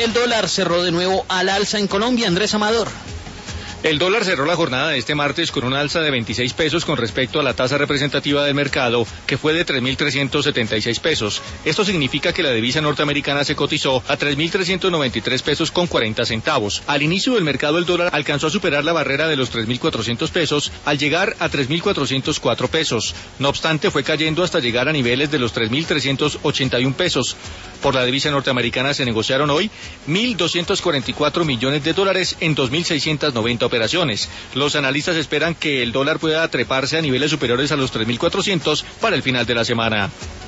El dólar cerró de nuevo al alza en Colombia. Andrés Amador. El dólar cerró la jornada de este martes con un alza de 26 pesos con respecto a la tasa representativa del mercado, que fue de 3.376 pesos. Esto significa que la divisa norteamericana se cotizó a 3.393 pesos con 40 centavos. Al inicio del mercado el dólar alcanzó a superar la barrera de los 3.400 pesos al llegar a 3.404 pesos. No obstante, fue cayendo hasta llegar a niveles de los 3.381 pesos. Por la divisa norteamericana se negociaron hoy 1.244 millones de dólares en 2.690 operaciones. Los analistas esperan que el dólar pueda treparse a niveles superiores a los 3.400 para el final de la semana.